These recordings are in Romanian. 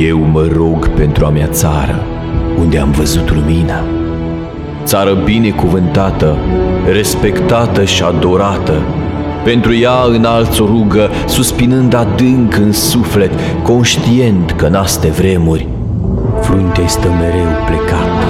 Eu mă rog pentru a mea țară, unde am văzut lumina. Țară binecuvântată, respectată și adorată. Pentru ea înalți o rugă, suspinând adânc în suflet, conștient că n-aste vremuri, fruntea-i stă mereu plecată.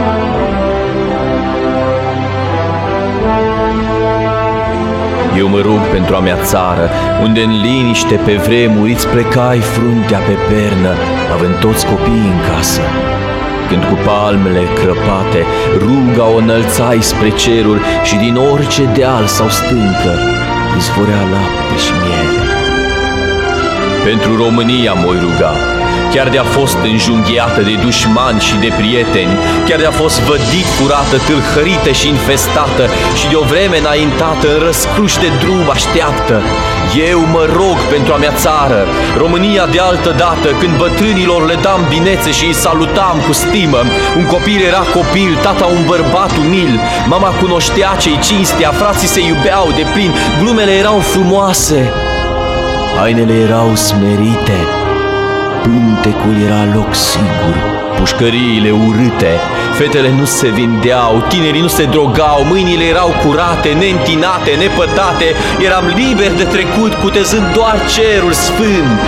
Eu mă rog pentru a mea țară, unde în liniște pe vremuri îți plecai fruntea pe pernă, având toți copiii în casă. Când cu palmele crăpate ruga o înălțai spre ceruri și din orice deal sau stâncă izvorea lapte și miere. Pentru România m-oi ruga, chiar de-a fost înjunghiată de dușmani și de prieteni, chiar de-a fost vădit curată, tâlhărită și infestată și de o vreme înaintată în răscruș de drum așteaptă. Eu mă rog pentru a mea țară, România de altă dată, când bătrânilor le dam binețe și îi salutam cu stimă. Un copil era copil, tata un bărbat umil, mama cunoștea ce-i cinstea, frații se iubeau de plin, glumele erau frumoase, hainele erau smerite, pântecul era loc sigur, pușcăriile urâte, fetele nu se vindeau, tinerii nu se drogau, mâinile erau curate, neîntinate, nepătate, eram liber de trecut, cutezând doar cerul sfânt.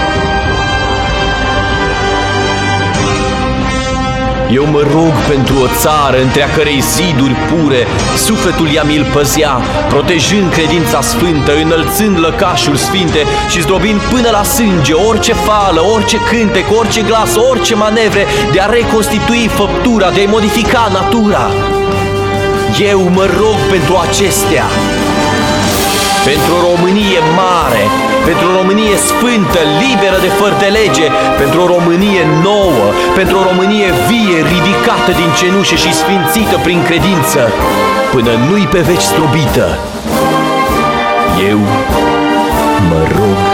Eu mă rog pentru o țară între a cărei ziduri pure sufletul ea mi-l păzea, protejând credința sfântă, înălțând lăcașul sfinte și zdrobind până la sânge orice fală, orice cântec, orice glas, orice manevre de a reconstitui făptura, de a modifica natura. Eu mă rog pentru acestea, pentru o Românie mare, pentru o Românie sfântă, liberă de făr de lege, pentru o Românie nouă, pentru o Românie vie, ridicată din cenușă și sfințită prin credință, până nu-i pe veci strobită. Eu mă rog